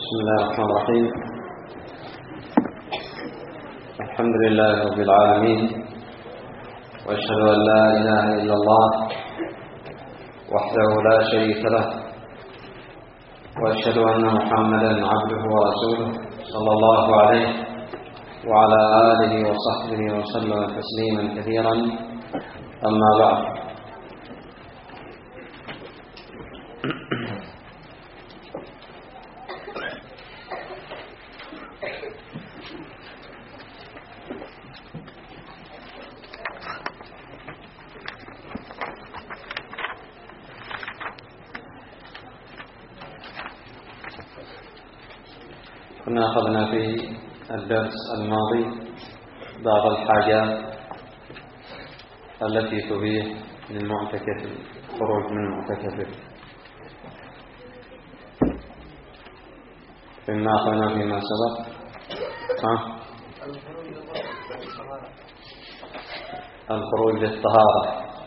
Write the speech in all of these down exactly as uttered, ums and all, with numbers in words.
بسم الله الرحمن الرحيم. الحمد لله رب العالمين، وأشهد أن لا إله إلا الله وحده لا شريك له، وأشهد أن محمدا عبده ورسوله صلى الله عليه وعلى آله وصحبه وسلم تسليما كثيرا. أما بعد، كنا أخذنا في الدرس الماضي بعض الحاجات التي تبيح للمعتكف الخروج من معتكفه، فيما أخذنا فيما سبق ها؟ الخروج للطهارة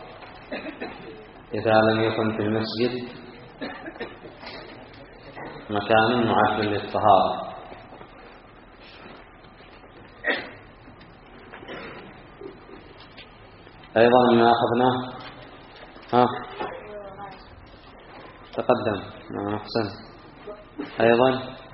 إذا لم يكن في المسجد مكان معد للطهارة. أيضا ما أخذناه ها تقدم نعم أحسن. أيضا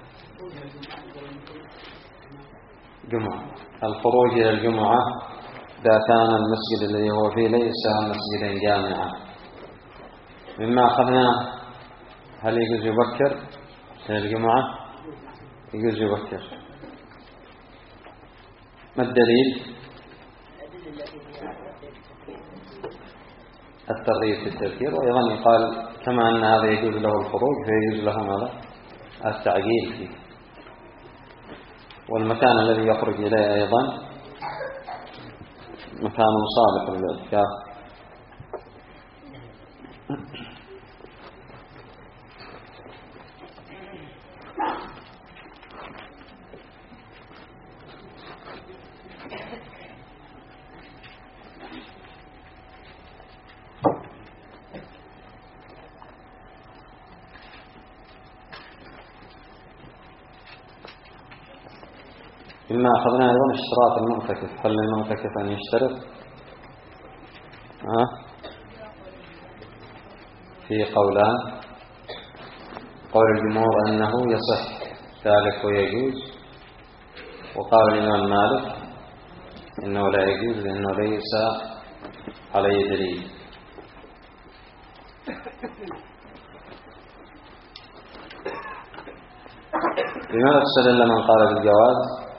جمعة، الخروج إلى الجمعة إذا كان المسجد الذي هو فيه ليس مسجدا جامعا. مما أخذناه هل يجوز يبكر إلى الجمعة؟ يجوز يبكر. ما الدليل؟ الترغيب في التذكير، وأيضا يقال كما أن هذا يجوز له الخروج فيجوز له ماذا؟ التعجيل فيه. والمكان الذي يخرج إليه أيضا مكان صالح للاعتكاف. مما أخذنا أيضا اشتراط المعتكف. هل للمعتكف أن يشترط؟ ها؟ في قولان، قول الجمهور أنه يصح ذلك ويجوز، وقال الإمام مالك إنه لا يجوز لأنه ليس عليه دليل. لماذا استدل من قال بالجواز؟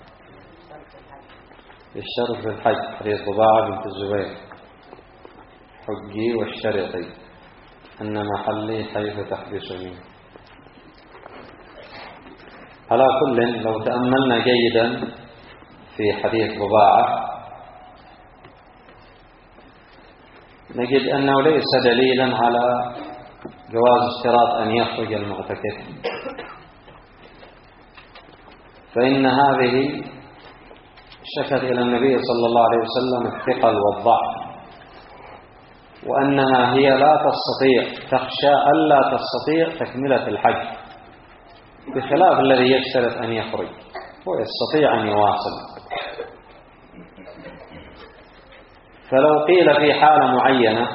الشرط في الحج، حديث ضباعة بنت الزبير: حجي واشترطي أن محلي حيث تحبسني. على كل، لو تأملنا جيدا في حديث ضباعة نجد أنه ليس دليلا على جواز اشتراط أن يخرج المعتكف، فإن هذه شكت إلى النبي صلى الله عليه وسلم الثقل والضعف، وأنها هي لا تستطيع، تخشى ألا تستطيع تكملة الحج، بخلاف الذي يشترط أن يخرج هو يستطيع أن يواصل. فلو قيل في حالة معينة،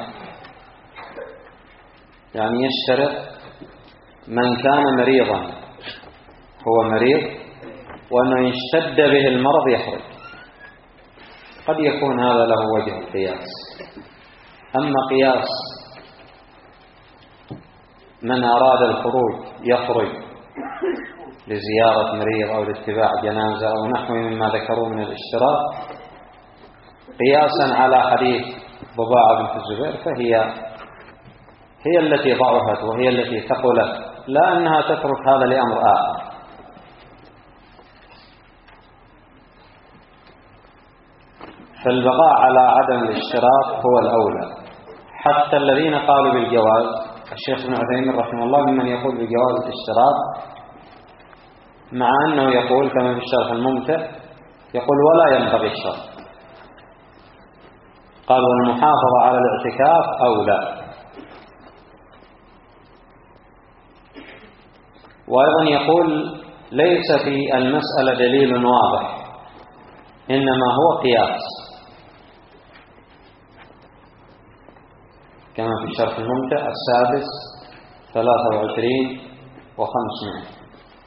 يعني يشترط من كان مريضا، هو مريض وأنه يشتد به المرض يخرج، قد يكون هذا له وجه القياس. أما قياس من أراد الخروج يخرج لزيارة مريض أو لاتباع جنازة أو نحو مما ذكروا من الاشتراط قياسا على حديث ضباعة بنت الزبير، فهي هي التي ضعفت وهي التي ثقلت، لا أنها تترك هذا لأمر آخر. فالبقاء على عدم الاشتراط هو الأولى. حتى الذين قالوا بالجواز، الشيخ ابن عثيمين رحمه الله ممن يقول بجواز الاشتراط، مع أنه يقول كما في الشرح الممتع، يقول ولا ينبغي الشرط. قال والمحافظة على الاعتكاف أولى. وأيضا يقول ليس في المسألة دليل واضح، إنما هو قياس، كما في شرح الممتع السادس ثلاثة وعشرين وخمسمائة.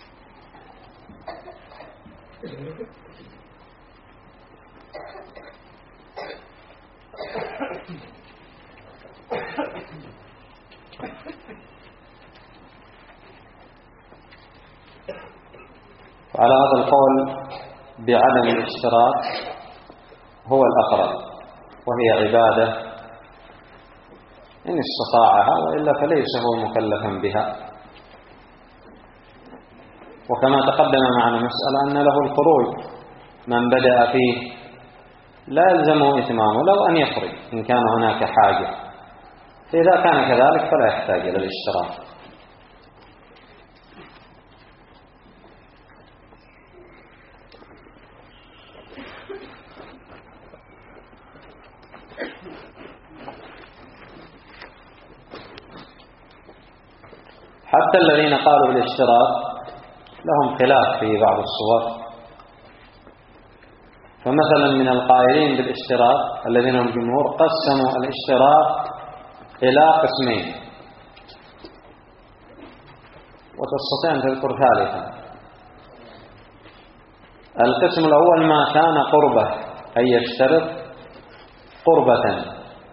وعلى هذا القول بعدم الاشتراك هو الأقرب، وهي عبادة إن استطاعها، وإلا فليس هو مكلفا بها. وكما تقدم معنا مسألة أن له الخروج، من بدأ فيه لا يلزمه إتمامه لو أن يخرج إن كان هناك حاجة، فإذا كان كذلك فلا يحتاج إلى الاشتراك. حتى الذين قالوا بالاشتراك لهم خلاف في بعض الصور. فمثلا من القائلين بالاشتراك الذين هم الجمهور قسموا الاشتراك إلى قسمين، وتستطيع أن تذكر ثالثا. القسم الأول ما كان قربة، أي يشترط قربة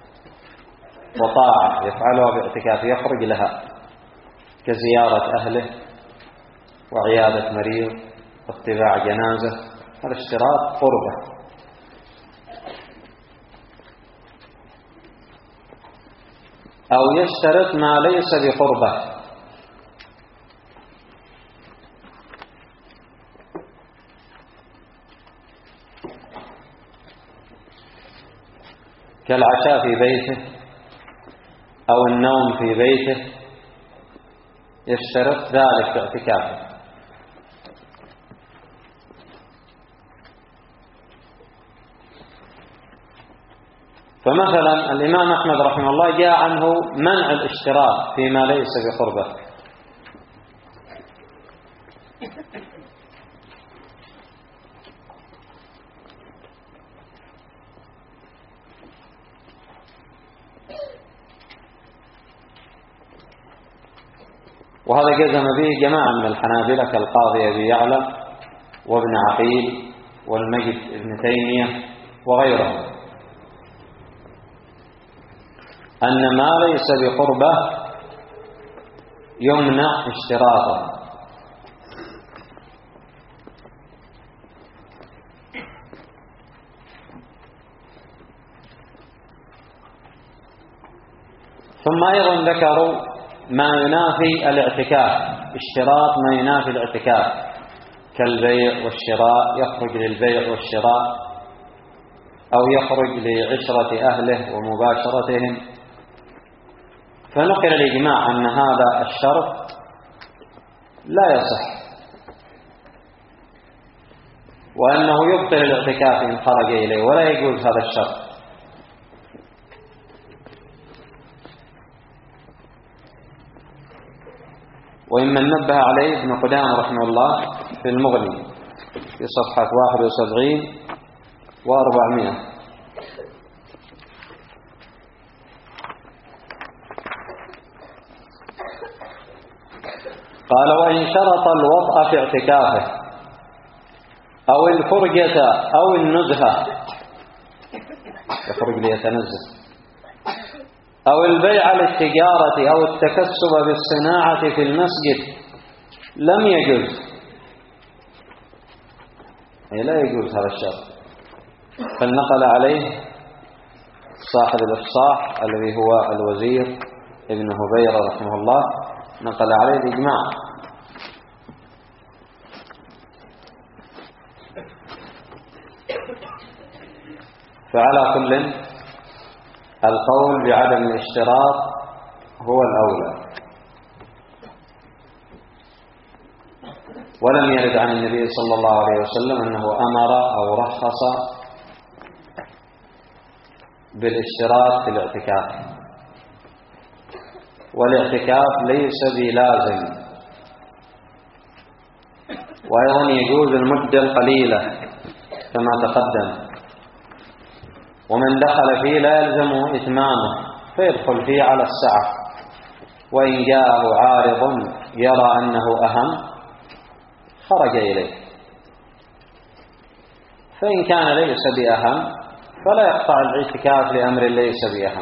وطاعة يفعلها باعتكاف، يخرج لها كزيارة أهله وعيادة مريض واتباع جنازة، هذا اشتراط قربة. أو يشترط ما ليس بقربة، كالعشاء في بيته أو النوم في بيته، يشترط ذلك في اعتكافه. فمثلا الإمام أحمد رحمه الله جاء عنه منع الاشتراك فيما ليس بقربة، وهذا جزم به جماعة من الحنابلة كالقاضي أبي يعلى وابن عقيل والمجد ابن تيمية وغيرهم، أن ما ليس بقربة يمنع اشتراطه. ثم أيضا ذكروا ما ينافي الاعتكاف، اشتراط ما ينافي الاعتكاف كالبيع والشراء، يخرج للبيع والشراء أو يخرج لعشرة أهله ومباشرتهم. فنقل الإجماع أن هذا الشرط لا يصح، وأنه يبطل الاعتكاف إن خرج إليه، ولا يجوز هذا الشرط. وإما نبه عليه ابن قدامة رحمه الله في المغني في صفحة واحد وسبعين وأربعمائة. قال: وإن شرط الوضع في اعتكافه أو الفرجة أو النزهة، يخرج ليتنزه، أو البيع للتجارة أو التكسب بالصناعة في المسجد، لم يجوز، أي لا يجوز هذا الشرط. فالنقل عليه صاحب الإفصاح الذي هو الوزير ابن هبيرة رحمه الله، نقل عليه الإجماع. فعلى كل القول بعدم الاشتراط هو الأولى. ولم يرد عن النبي صلى الله عليه وسلم أنه أمر أو رخص بالاشتراط في الاعتكاف، والاعتكاف ليس بلازم وأيضا يجوز المدة القليلة كما تقدم. ومن دخل فيه لا يلزم إتمامه فيدخل فيه على السعة، وإن جاءه عارض يرى أنه أهم خرج إليه، فإن كان ليس بأهم فلا يقطع الاعتكاف لأمر ليس بأهم.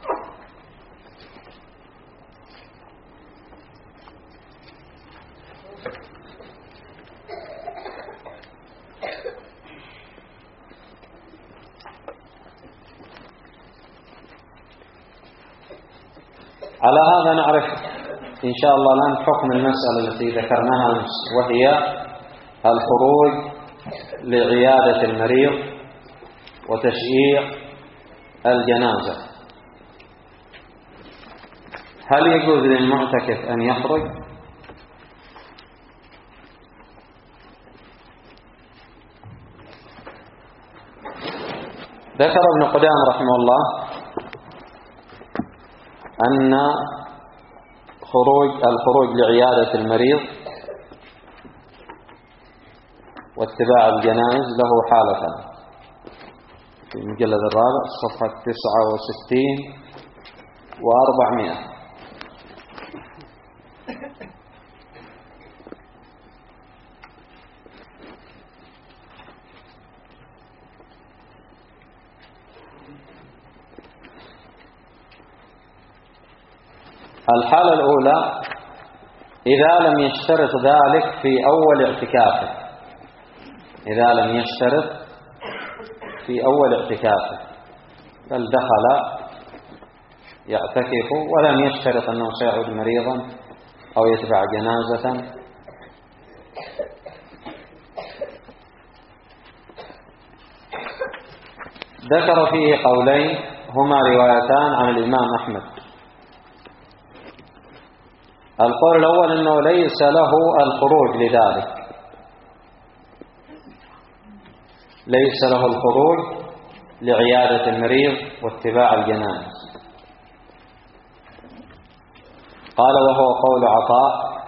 على هذا نعرف إن شاء الله الآن حكم المسألة التي ذكرناها أمس، وهي الخروج لعيادة المريض وتشييع الجنازة. هل يجوز للمعتكف أن يخرج؟ ذكر ابن قدامة رحمه الله أن خروج الخروج لعيادة المريض واتباع الجنائز له حالتان، في المجلد الرابع صفحة تسعة وستين وأربعمائة. الحالة الأولى إذا لم يشترط ذلك في أول اعتكافه، إذا لم يشترط في أول اعتكافه بل دخل يعتكف ولم يشترط أنه سيعود مريضا أو يتبع جنازة، ذكر فيه قولين هما روايتان عن الإمام أحمد. القول الأول أنه ليس له الخروج لذلك، ليس له الخروج لعيادة المريض واتباع الجنائز. قال وهو قول عطاء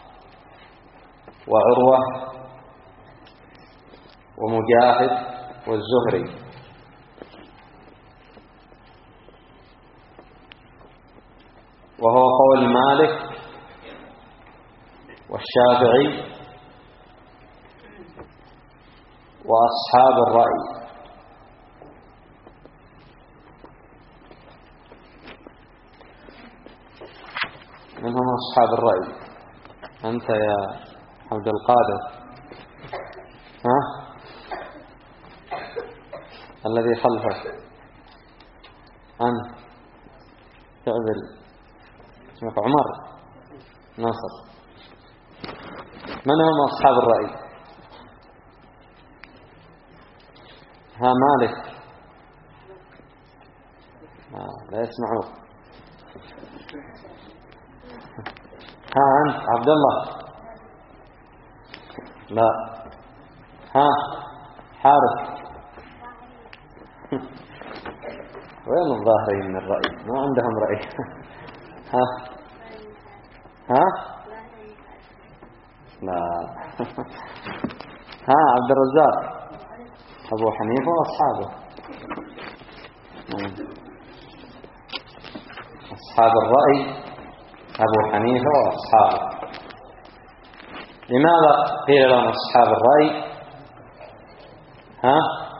وعروة ومجاهد والزهري. وهو قول مالك والشافعي وأصحاب الرأي. من هم أصحاب الرأي؟ أنت يا عبد القادر، ها الذي خلفك أنت تعدل اسمك عمر ناصر. من هم أصحاب الرأي؟ ها مالك، آه لا يسمعوك. ها أنت عبد الله، لا. ها حارث. وين الظاهرين من الرأي؟ ما عندهم رأي. ها ها لا. ها عبد الرزاق أبو حنيفة وأصحابه. أصحاب الرأي أبو حنيفة وأصحابه. لماذا قيل لهم أصحاب الرأي؟ ها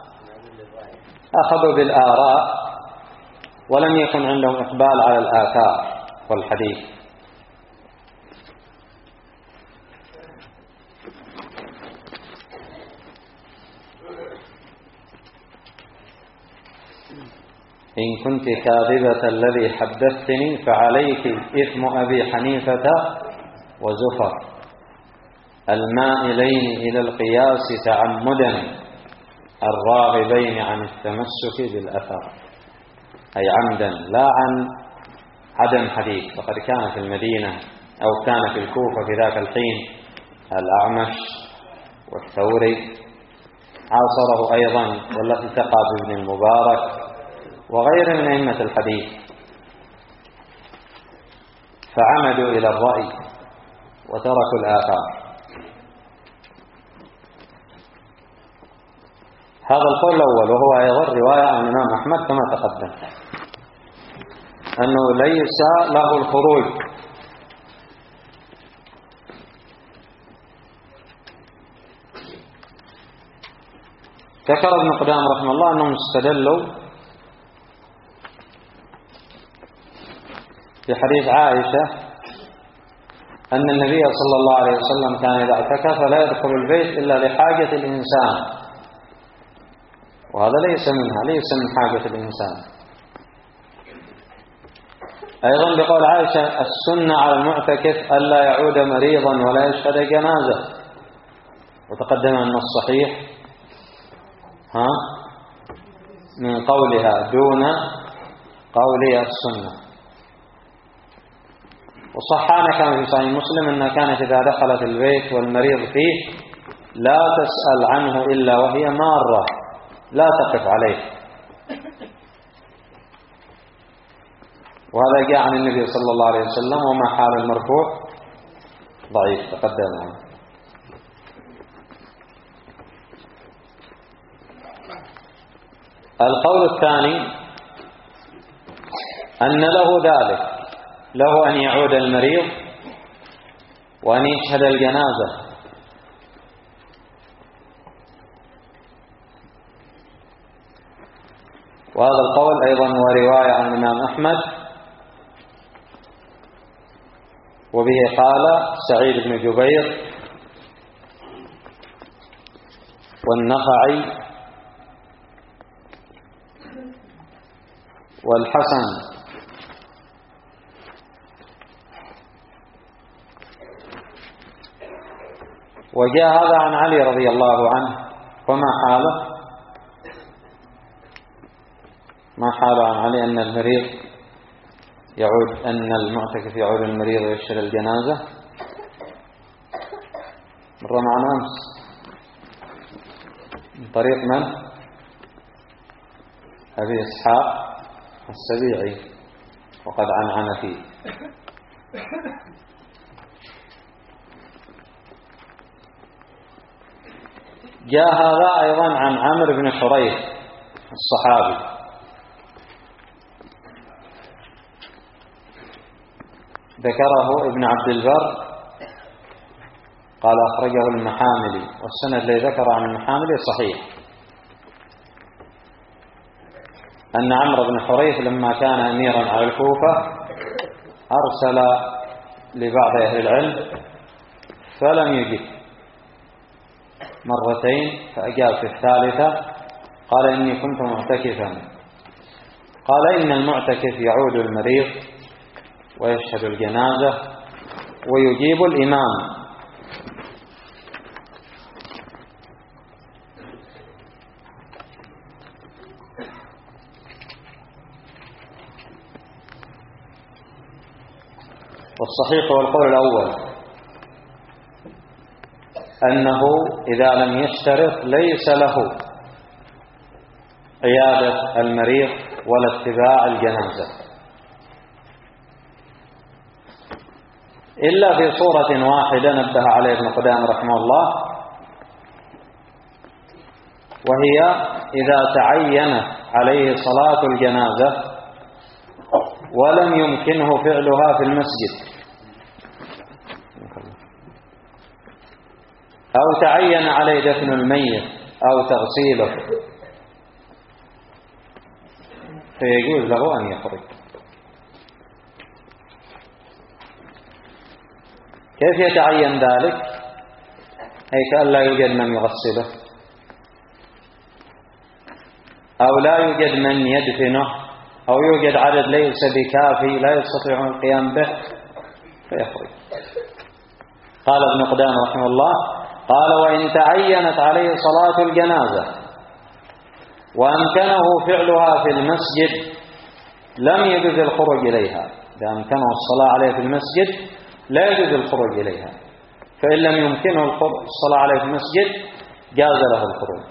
أخذوا بالآراء ولم يكن عندهم إقبال على الآثار والحديث. إن كنت كاذبة الذي حدثتني فعليك إثم أبي حنيفة وزفر المائلين إلى القياس تعمدا الراغبين عن التمسك بالأثر، أي عمدا لا عن عدم حديث. فقد كان في المدينة أو كان في الكوفة في ذاك الحين الأعمش والثوري، عاصره أيضا والتقى بابن المبارك وغير من أئمة الحديث، فعمدوا إلى الرأي وتركوا الآثار. هذا القول الأول، وهو أيضا رواية عن الإمام أحمد كما تقدم، أنه ليس له الخروج. ذكر ابن قدامة رحمه الله أنهم استدلوا بحديث عائشة أن النبي صلى الله عليه وسلم كان إذا اعتكف لا يدخل البيت إلا لحاجة الإنسان، وهذا ليس منها، ليس من حاجة الإنسان. أيضا بقول عائشة السنة على المعتكف ألا يعود مريضا ولا يشهد جنازة، وتقدم أن الصحيح ها من قولها دون قولها السنة. وصحانا كما في صحيح مسلم أنها كانت إذا دخلت البيت والمريض فيه لا تسأل عنه إلا وهي مارة، لا تقف عليه. وهذا جاء عن النبي صلى الله عليه وسلم، وما حال المرفوع ضعيف تقدم. القول الثاني أن له ذلك، له أن يعود المريض وأن يشهد الجنازة. وهذا القول أيضا هو رواية عن الإمام أحمد، وبه قال سعيد بن جبير والنخعي والحسن. وجاء هذا عن علي رضي الله عنه. وما حاله؟ ما حاله عن علي أن المريض يعود، أن المعتكف يعود المريض ويشهد الجنازة؟ مر معنا أمس من طريق من؟ أبي إسحاق السبيعي، وقد عنعن فيه. جاء هذا أيضا عن عمرو بن حريث الصحابي، ذكره ابن عبد البر قال أخرجه المحاملي، والسند الذي ذكر عن المحاملي صحيح، أن عمرو بن حريث لما كان أميرا على الكوفة أرسل لبعض أهل العلم فلم يجب مرتين، فأجاب في الثالثة قال إني كنت معتكفا. قال إن المعتكف يعود المريض ويشهد الجنازة ويجيب الإمام. والصحيح هو القول الأول، أنه إذا لم يشترط ليس له عيادة المريض ولا اتباع الجنازة، إلا في صورة واحدة نبه عليه ابن قدامة رحمه الله، وهي إذا تعين عليه صلاة الجنازة ولم يمكنه فعلها في المسجد، أو تعين عليه دفن الميت أو تغسيله، فيجوز له أن يخرج. كيف يتعين ذلك؟ أي كأن لا يوجد من يغسله، أو لا يوجد من يدفنه، أو يوجد عدد ليس بكافي لا يستطيعون القيام به فيخرج. قال ابن قدامة رحمه الله قال وإن تعينت عليه صلاة الجنازة وأمكنه فعلها في المسجد لم يجوز الخروج إليها. إذا أمكنه الصلاة عليه في المسجد لا يجوز الخروج إليها، فإن لم يمكنه الصلاة عليه في المسجد جاز له الخروج،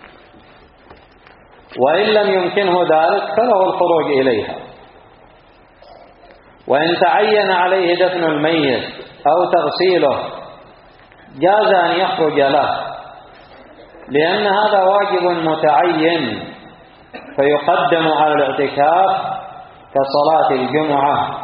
وإن لم يمكنه ذلك فله الخروج إليها. وإن تعين عليه دفن الميت أو تغسيله جاز أن يخرج له، لأن هذا واجب متعين فيقدم على الاعتكاف كصلاة الجمعة.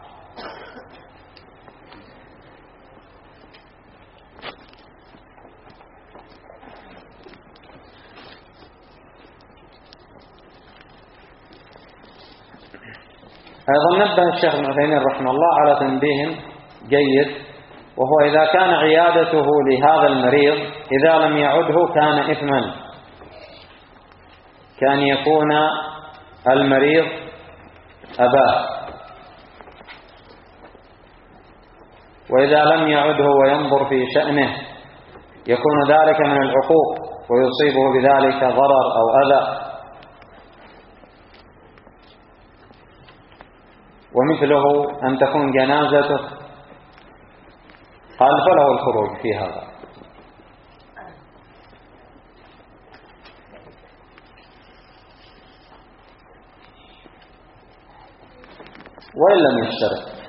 أيضا نبه الشيخ ابن عثيمين رحمه الله على تنبيه جيد، وهو إذا كان عيادته لهذا المريض إذا لم يعده كان إثما، كان يكون المريض أباه، وإذا لم يعده وينظر في شأنه يكون ذلك من العقوق ويصيبه بذلك ضرر أو أذى. ومثله أن تكون جنازته قال فله الخروج في هذا. وإن لم يشترط.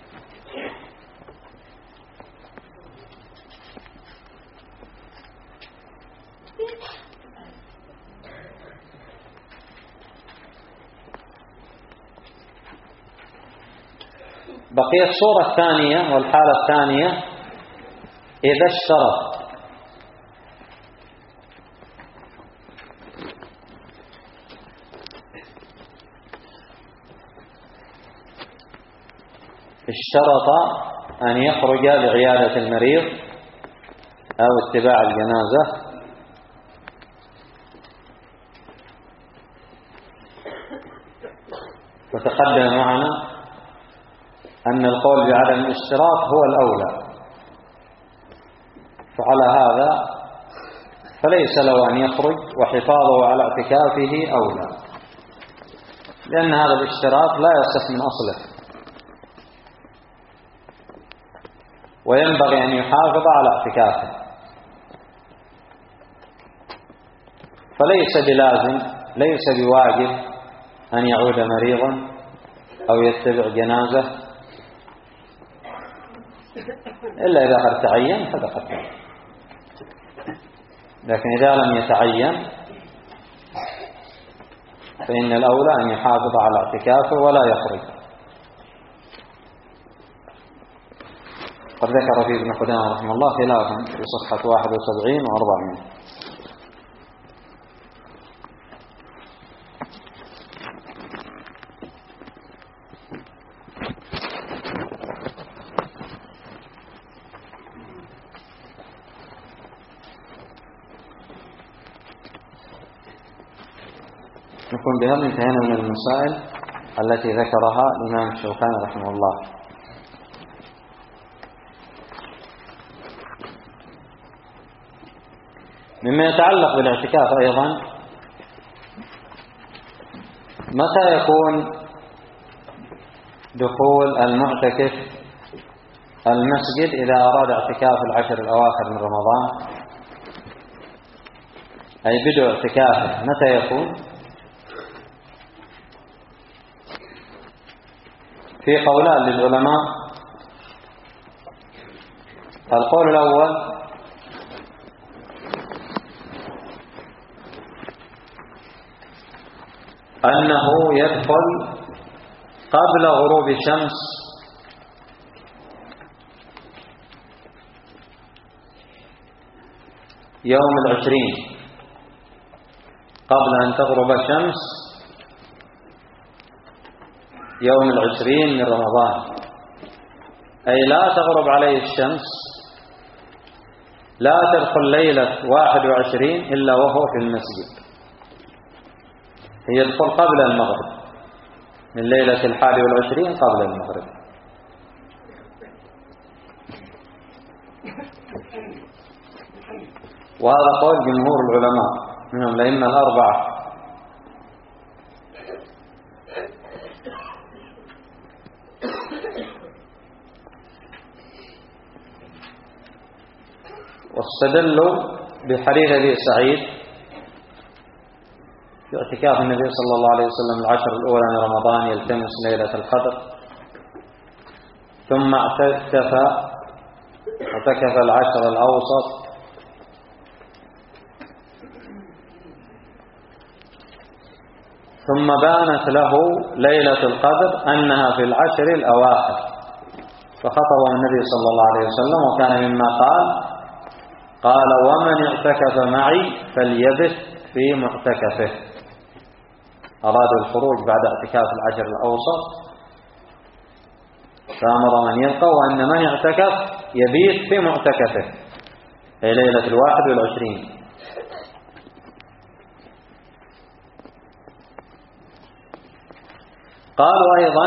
بقي الصورة الثانية والحالة الثانية إذا اشترط. اشترط أن يخرج لعيادة المريض أو اتباع الجنازة، وتقدم معنا أن القول بعدم الاشتراط هو الأولى، فعلى هذا فليس له أن يخرج وحفاظه على اعتكافه أولى، لأن هذا الاشتراط لا يصح من أصله، وينبغي أن يحافظ على اعتكافه. فليس بلازم ليس بواجب أن يعود مريضا أو يتبع جنازة إلا إذا قد تعين فتقدم، لكن إذا لم يتعين فإن الأولى أن يحافظ على اعتكافه ولا يخرج. قد ذكر فيه ابن قدامة رحمه الله خلافا في صفحة واحد وسبعين وأربعين. نكون بهذا انتهينا من المسائل التي ذكرها الإمام الشوكاني رحمه الله. مما يتعلق بالاعتكاف أيضا، متى يكون دخول المعتكف المسجد إذا أراد اعتكاف العشر الأواخر من رمضان، أي بدء اعتكافه متى يكون؟ في قولان للعلماء. القول الأول أنه يدخل قبل غروب الشمس يوم العشرين، قبل أن تغرب الشمس يوم العشرين من رمضان، أي لا تغرب عليه الشمس، لا تدخل ليلة واحد وعشرين إلا وهو في المسجد، يدخل قبل المغرب، من ليلة الحادي والعشرين قبل المغرب. وهذا قول جمهور العلماء منهم الأئمة الأربعة. واستدلوا بحديث أبي سعيد في اعتكاف النبي صلى الله عليه وسلم العشر الأولى من رمضان يلتمس ليلة القدر، ثم اعتكف اعتكف العشر الأوسط ثم بانت له ليلة القدر أنها في العشر الأواخر، فخطبه النبي صلى الله عليه وسلم، وكان مما قال قال ومن اعتكف معي فليبت في معتكفه. أرادوا الخروج بعد اعتكاف العشر الأوسط، فأمر من يلقى وأن من اعتكف يبيت في معتكفه، أي ليلة الواحد والعشرين. قالوا أيضا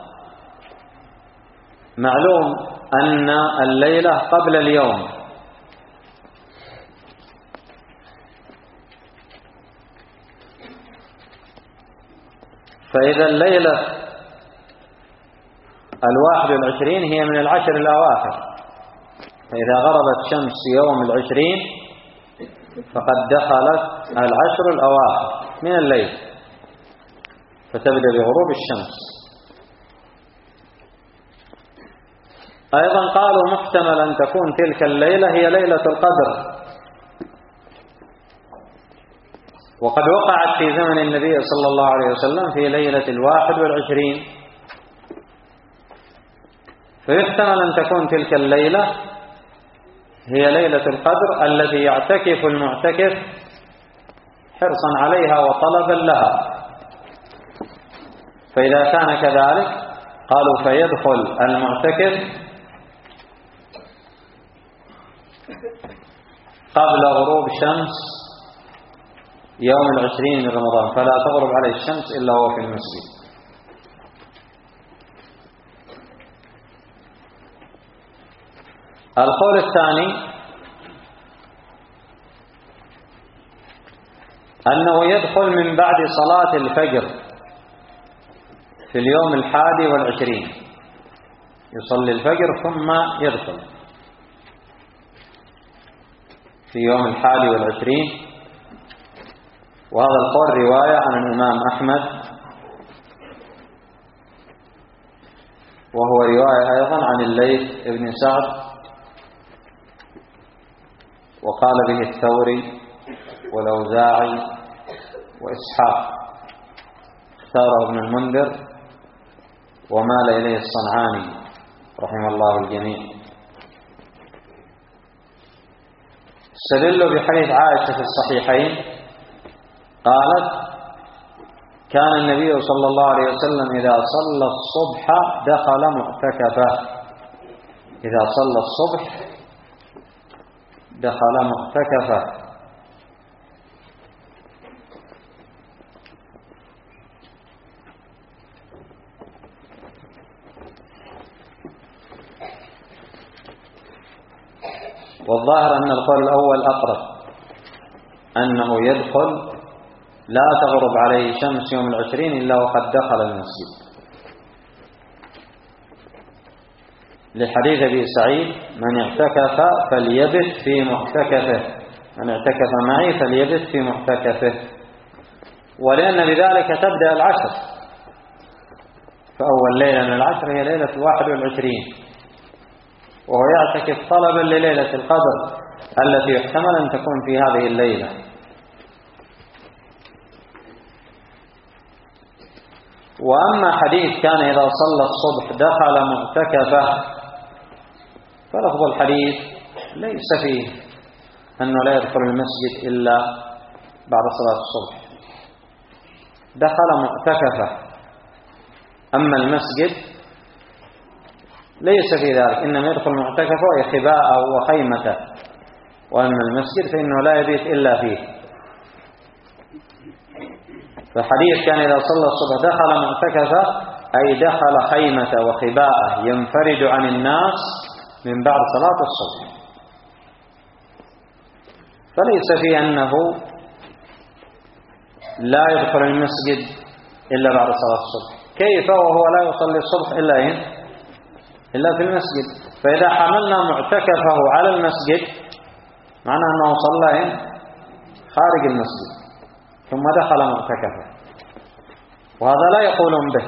معلوم أن الليلة قبل اليوم، فإذا الليلة الواحد والعشرين هي من العشر الأواخر، فإذا غربت شمس يوم العشرين فقد دخلت العشر الأواخر من الليل، فتبدأ بغروب الشمس. أيضا قالوا محتمل أن تكون تلك الليلة هي ليلة القدر، وقد وقعت في زمن النبي صلى الله عليه وسلم في ليلة الواحد والعشرين، فيحتمل أن تكون تلك الليلة هي ليلة القدر التي يعتكف المعتكف حرصا عليها وطلبا لها. فإذا كان كذلك قالوا فيدخل المعتكف قبل غروب شمس يوم العشرين من رمضان، فلا تغرب عليه الشمس إلا هو في المسجد. القول الثاني أنه يدخل من بعد صلاة الفجر في اليوم الحادي والعشرين، يصلي الفجر ثم يدخل في يوم الحادي والعشرين. وهذا القول رواية عن الإمام أحمد، وهو رواية أيضا عن الليث بن سعد، وقال به الثوري والأوزاعي وإسحاق، اختاره ابن المنذر ومال إليه الصنعاني رحمه الله الجميع. استدلوا بحديث عائشة في الصحيحين قالت كان النبي صلى الله عليه وسلم إذا صلى الصبح دخل معتكفه، إذا صلى الصبح دخل معتكفه. والظاهر أن القول الأول أقرب، أنه يدخل لا تغرب عليه شمس يوم العشرين إلا وقد دخل المسجد، لحديث أبي سعيد من اعتكف فليبت في معتكفه، من اعتكف معي فليبت في معتكفه، ولأن بذلك تبدأ العشر، فأول ليلة من العشر هي ليلة الواحد والعشرين، وهو يعتكف طلبا لليلة القدر التي يحتمل أن تكون في هذه الليلة. وأما حديث كان إذا صلى الصبح دخل معتكفه، فلفظ الحديث ليس فيه أنه لا يدخل المسجد إلا بعد صلاة الصبح، دخل معتكفه. أما المسجد ليس في ذلك، إنما يدخل معتكفه خباءه وخيمته، وأما المسجد فإنه لا يبيت إلا فيه. فحديث كان إذا صلى الصبح دخل معتكفه أي دخل خيمته وخباءه ينفرد عن الناس من بعد صلاة الصبح، فليس في أنه لا يدخل المسجد إلا بعد صلاة الصبح. كيف وهو لا يصلي الصبح إلا إن إلا في المسجد؟ فإذا حملنا معتكفه على المسجد معناه أنه صلى إن خارج المسجد ثم دخل معتكفه، وهذا لا يقولون به،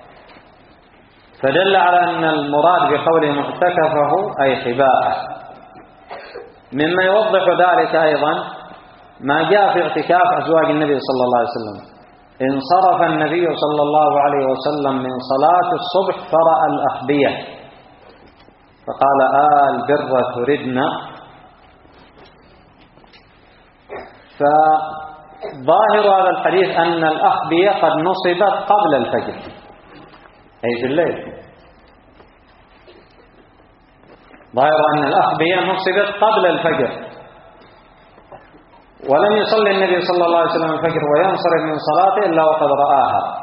فدل على أن المراد بقوله معتكفه أي خباءه. مما يوضح ذلك أيضا ما جاء في اعتكاف أزواج النبي صلى الله عليه وسلم، انصرف النبي صلى الله عليه وسلم من صلاة الصبح فرأى الأخبية فقال آل بر تردنا. فظاهر هذا الحديث أن الأخبية قد نصبت قبل الفجر أي في الليل. ظاهر أن الأخبية نصبت قبل الفجر، ولم يصلي النبي صلى الله عليه وسلم الفجر وينصرف من صلاته إلا وقد رآها،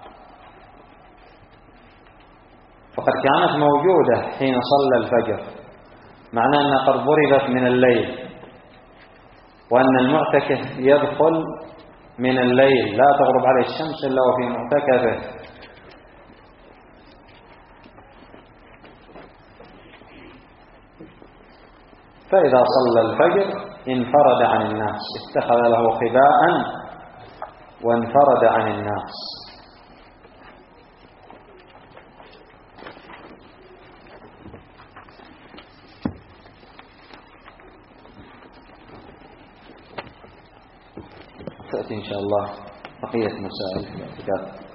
فقد كانت موجودة حين صلى الفجر، معناه أنها قد ضربت من الليل، وأن المعتكف يدخل من الليل لا تغرب عليه الشمس إلا وفي معتكفه. فإذا صلى الفجر انفرد عن الناس، اتخذ له خباء وانفرد عن الناس. تأتي إن شاء الله بقية مسائل في الاعتكاف.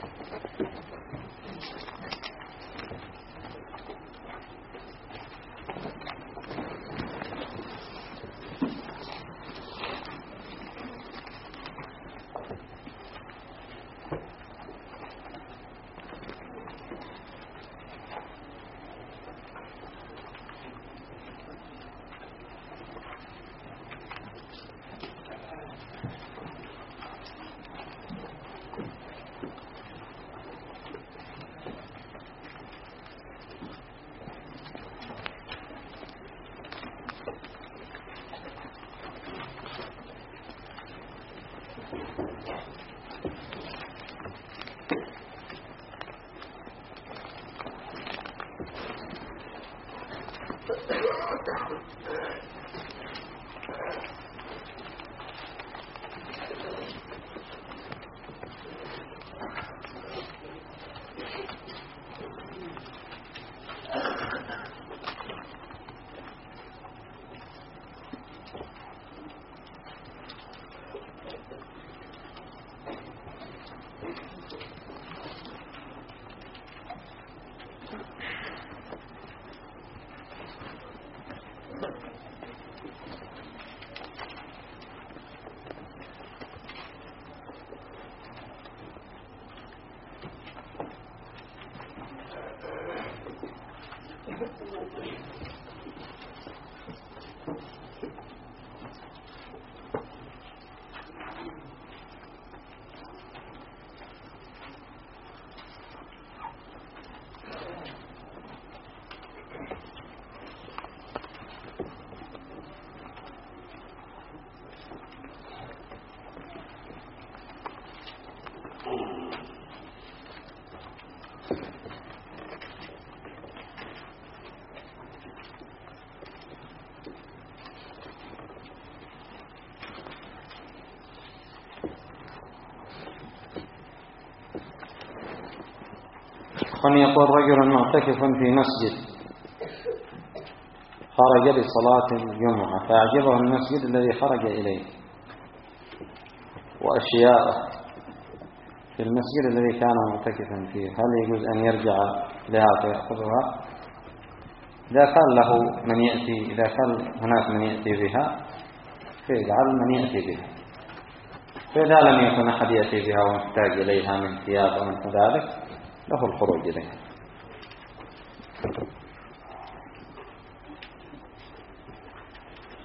أن يقول رجل معتكف في مسجد خرج لصلاة الجمعة فأعجبه المسجد الذي خرج إليه وأشياء في المسجد الذي كان معتكفا فيه، هل يجوز أن يرجع لها فيأخذها؟ إذا كان له من يأتي، إذا كان هناك من يأتي بها فيجعل من يأتي بها، فإذا لم يكن أحد يأتي بها ومحتاج إليها من ثياب ومن ذلك له الخروج إليها.